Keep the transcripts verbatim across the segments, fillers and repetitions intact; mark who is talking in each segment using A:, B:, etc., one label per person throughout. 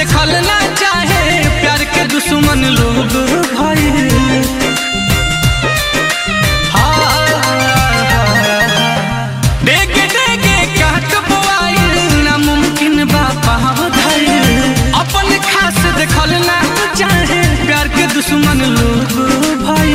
A: देखल ना चाहे प्यार के दुश्मन लोग भाई। डेगे डेगे काट बोआइल नामुमकिन बा पाँव धइल। अपन खास देखल ना चाहे प्यार के दुश्मन लोग भाई।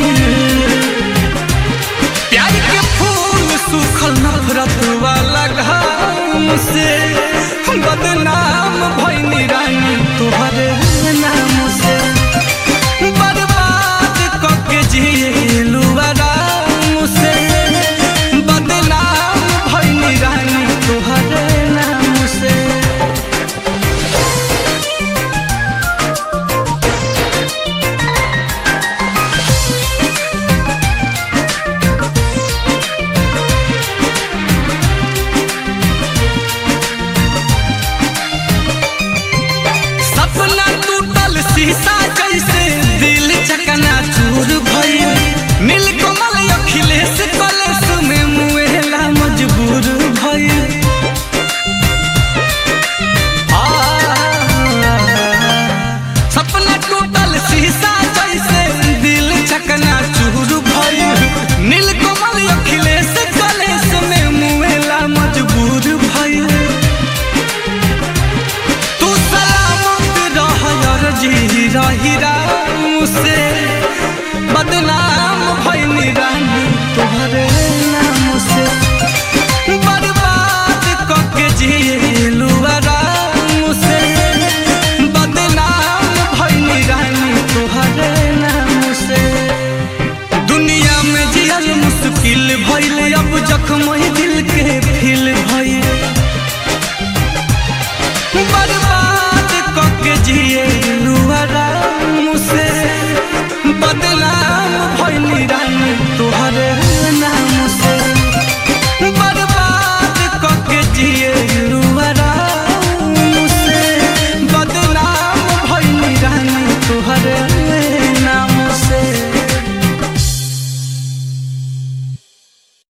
A: प्यार के फूल सूखल नफरत वाला घाम से बदनाम भइनी रानी तोहरे नाम से। बर्बाद करके जियलू आराम से बदनाम भइनी रानी तोहरे नाम से। शीशा जैसे दिल चकना चूर भइल। नीलकमल अखिलेश कलेश में मुएला मजबूर भइल। सपना टूटल शीशा जैसे दिल चकना चूर भइल। नीलकमल अखिलेश कलेश में मुएला मजबूर भइल। तू सलामत रह यार जी हीरा हीरा